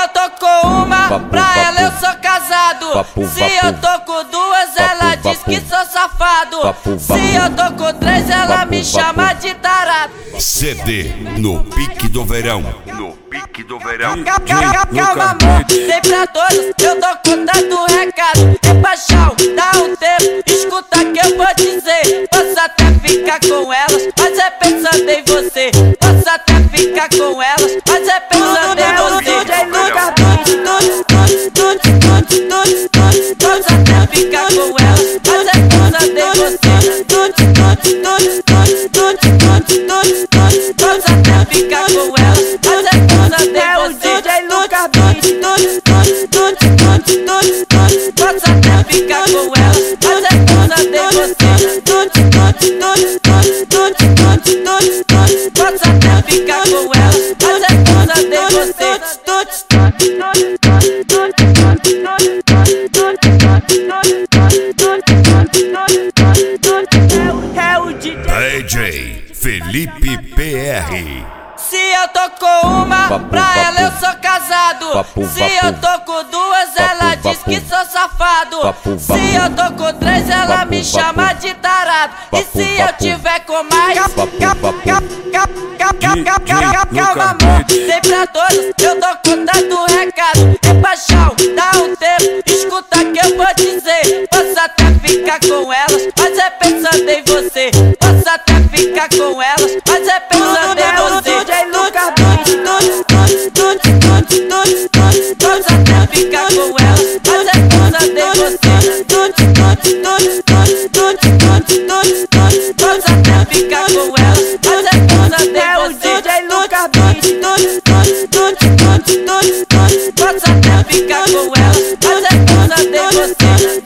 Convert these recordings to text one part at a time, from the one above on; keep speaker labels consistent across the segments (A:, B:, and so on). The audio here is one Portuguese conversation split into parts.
A: eu tô com uma, pra ela eu sou casado. Se eu tô com duas, ela diz que sou safado. Se eu tô com três, ela me chama de tarado.
B: CD no pique do verão. No pique do verão.
A: Calma, amor, tem pra todos, eu tô contando recado. É paixão, dá um tempo, escuta que eu vou dizer. Posso até ficar com elas, mas é pensando em você. Posso até ficar com elas, mas é pensando em você. Posso até ficar com elas, mas é pensando em você. Posso até ficar com elas, mas é pensando em você. Posso até ficar com elas, mas é pensando em você. Posso até ficar com elas, mas é pensando em você. É o
B: DJ Felipe PR.
A: Se eu tô com uma, pra ela eu sou casado. Se eu tô com duas, ela diz que sou safado. Se eu tô com três, ela me chama de tarado. E se eu tiver com mais, calma, amor, tem pra todos, eu tô contando recado. É paixão, dá um tempo, escuta que eu vou dizer. Posso até ficar com elas, mas é pensando em você. Posso até ficar com elas, mas é pensando em você. Posso até ficar com elas, mas é pensando em você. Posso até ficar com elas, mas é pensando em você. Posso até ficar com elas, mas é pensando em você.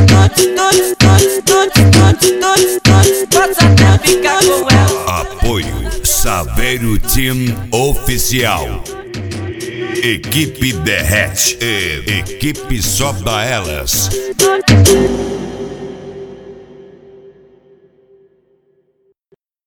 A: Posso até ficar com elas.
B: Apoio Saveiro Team Oficial. Equipe Derrete e Equipe Só da Elas.